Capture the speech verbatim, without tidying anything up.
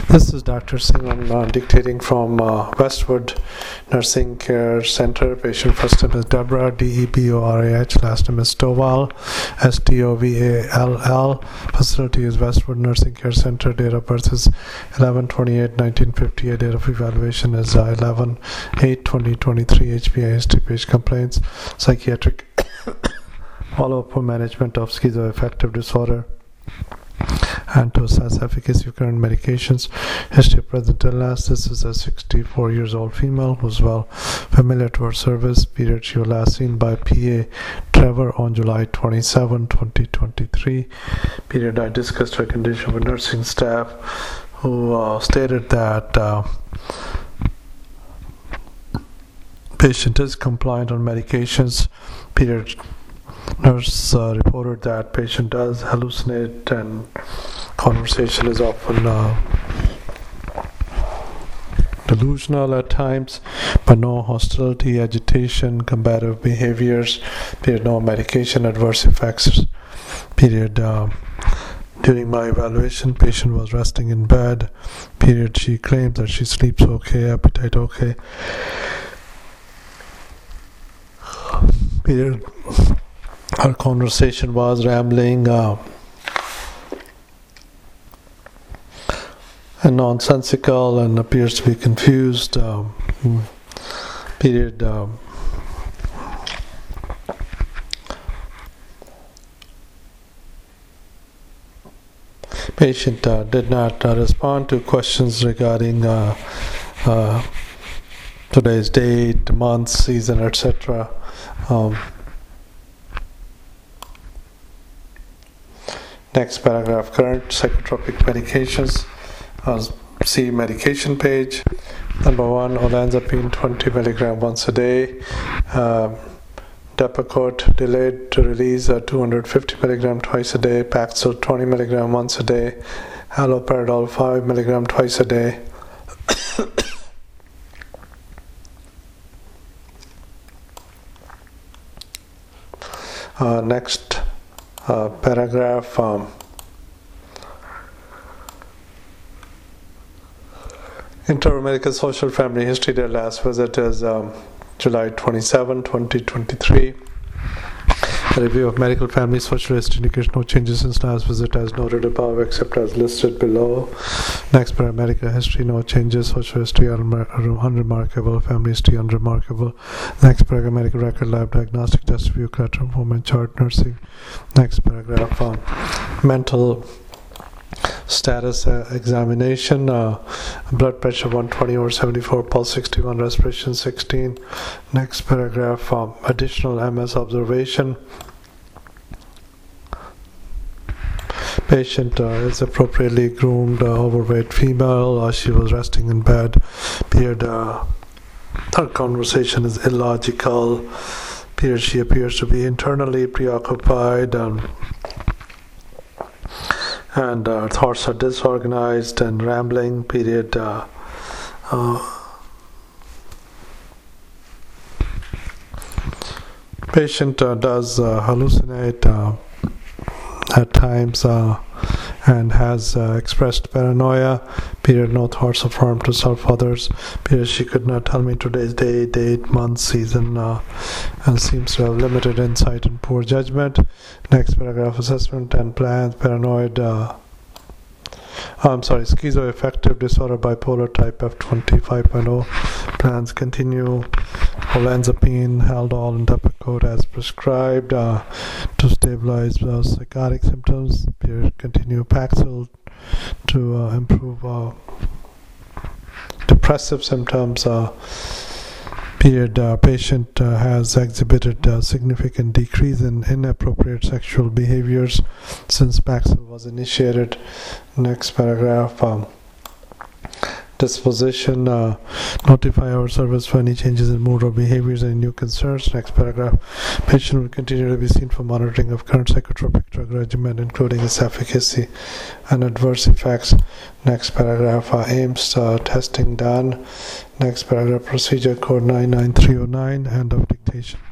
This is Doctor Singh. I'm uh, dictating from uh, Westwood Nursing Care Center. Patient first name is Deborah, D E B O R A H. Last name is Stovall, S T O V A L L. Facility is Westwood Nursing Care Center. Date of birth is eleven twenty-eight nineteen fifty-eight. Date of evaluation is uh, eleven eight twenty twenty-three. H P I history page complaints. Psychiatric follow-up for management of schizoaffective disorder and to assess efficacy of current medications. History of present illness. This is a sixty-four years old female who's well familiar to her service. Period. She was last seen by P A Trevor on July twenty-seventh twenty twenty-three. Period. I discussed her condition with nursing staff who uh, stated that uh, patient is compliant on medications. Period. Nurse uh, reported that patient does hallucinate and conversation is often uh, delusional at times, but no hostility, agitation, combative behaviors. Period. No medication adverse effects. Period. Uh, during my evaluation, patient was resting in bed. Period. She claims that she sleeps okay, appetite okay. Period. Our conversation was rambling uh, and nonsensical and appears to be confused. Um, period. Um, patient uh, did not uh, respond to questions regarding uh, uh, today's date, month, season, et cetera. Um, Next paragraph, current psychotropic medications. Uh, see medication page. Number one, olanzapine twenty milligram once a day. Uh, Depakote delayed to release uh, two hundred fifty milligram twice a day. Paxil twenty milligram once a day. Haloperidol five milligram twice a day. uh, next Uh, paragraph, um, Inter-American Social Family History. Their last visit is um, July twenty-seventh twenty twenty-three. A review of medical family social history indicates no changes since last visit as noted above except as listed below. Next paragraph, medical history, no changes. Social history unremarkable. Family history unremarkable. Next paragraph, medical record, lab diagnostic test review, collateral informant chart, nursing. Next paragraph, um, mental status uh, examination. Uh, blood pressure one twenty over seventy-four, pulse sixty-one, respiration sixteen. Next paragraph, um, additional M S observation. Patient uh, is appropriately groomed, uh, overweight female. Uh, she was resting in bed. Period. Uh, her conversation is illogical. Period. She appears to be internally preoccupied. Um, and uh, thoughts are disorganized and rambling. Period. Uh, uh, patient uh, does uh, hallucinate uh, at times uh, and has uh, expressed paranoia. Period. No thoughts of harm to self others. Period. She could not tell me today's day, date, month, season, uh, and seems to have limited insight and poor judgment. Next paragraph, assessment and plans. Paranoid uh, I'm sorry, schizoaffective disorder, bipolar type F twenty-five point oh. Plans continue. Olanzapine, Haldol, and Depakote as prescribed uh, to stabilize uh, psychotic symptoms. Period. Continue. Paxil to uh, improve uh, depressive symptoms. Uh, period. Uh, patient uh, has exhibited a significant decrease in inappropriate sexual behaviors since Paxil was initiated. Next paragraph. Um, disposition. Uh, notify our service for any changes in mood or behaviors and new concerns. Next paragraph. Patient will continue to be seen for monitoring of current psychotropic drug regimen, including its efficacy and adverse effects. Next paragraph. Uh, A I M S uh, testing done. Next paragraph. Procedure code nine nine three oh nine. End of dictation.